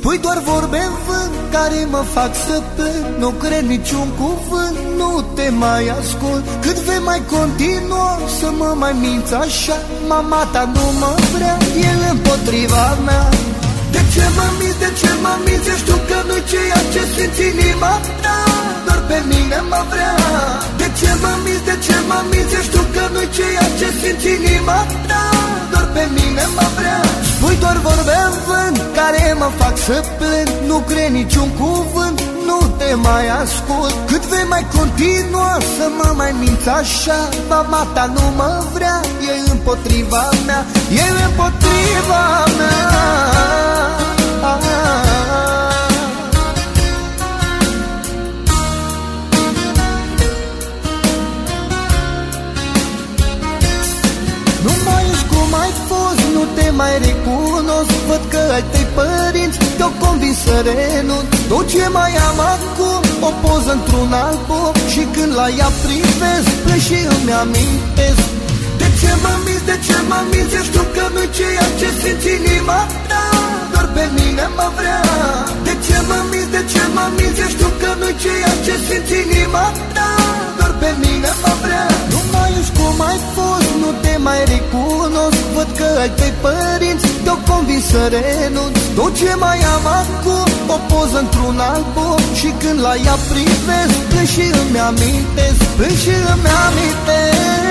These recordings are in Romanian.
Spui doar vorbe în vânt care mă fac să plâng. Nu cred niciun cuvânt, nu te mai ascult. Cât vei mai continua să mă mai minți așa? Mama ta nu mă vrea, el împotriva mea. De ce mă minți, de ce mă minți? Eu știu că nu-i ceea ce simți inima ta, doar pe mine mă vrea. De ce mă minți, de ce mă minți? Eu știu că nu-i ceea ce simți inima ta, doar pe mine mă vrea. Spui doar vorbe în vânt care mă fac să plâng. Nu cred niciun cuvânt, nu te mai ascult. Cât vei mai continua să mă mai minți așa? Mama ta nu mă vrea, e împotriva mea, e împotriva mea. Nu mai ești cum ai fost, nu te mai recunosc. Văd că ai tăi părinți te-au convins să renunț. Tot ce mai am acum, o poză într-un album, și când la ea privesc, plec și îmi amintesc. De ce mă minți, de ce mă minți? Eu știu că nu-i ceea ce simți inima ta, doar pe mine mă vrea. De ce mă minți, de ce mă minți? Eu știu că nu-i ceea ce simți inima ta, doar pe mine mă vrea. Nu mai ești cum ai fost, nu te mai recunosc. Văd că ai tăi părinți te-au convins să renunț. Tot ce mai am acum, o poză într-un album, și când la ea privesc, plâng și îmi amintesc, plâng și îmi amintesc.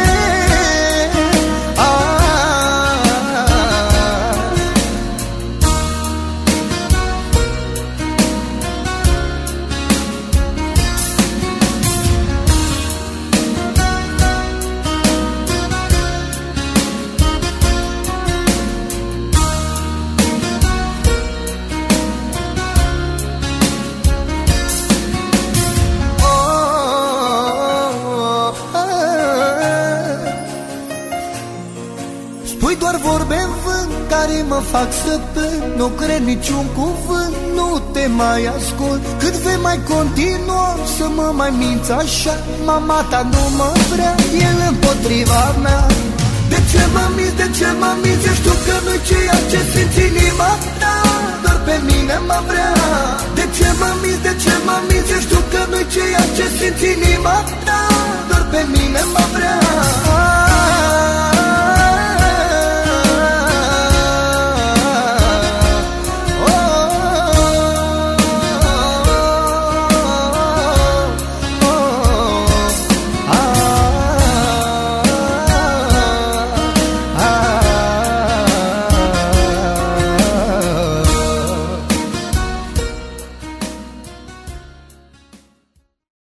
Spui doar vorbe în vânt care mă fac să plâng. Nu cred niciun cuvânt, nu te mai ascult. Cât vei mai continua să mă mai minți așa? Mama ta nu mă vrea, el împotriva mea. De ce mă minți, de ce mă minți? Eu știu că nu-i ceea ce simți inima ta, doar pe mine mă vrea. De ce mă minți, de ce mă minți? Eu știu că nu-i ceea ce simți inima ta, doar pe mine mă vrea.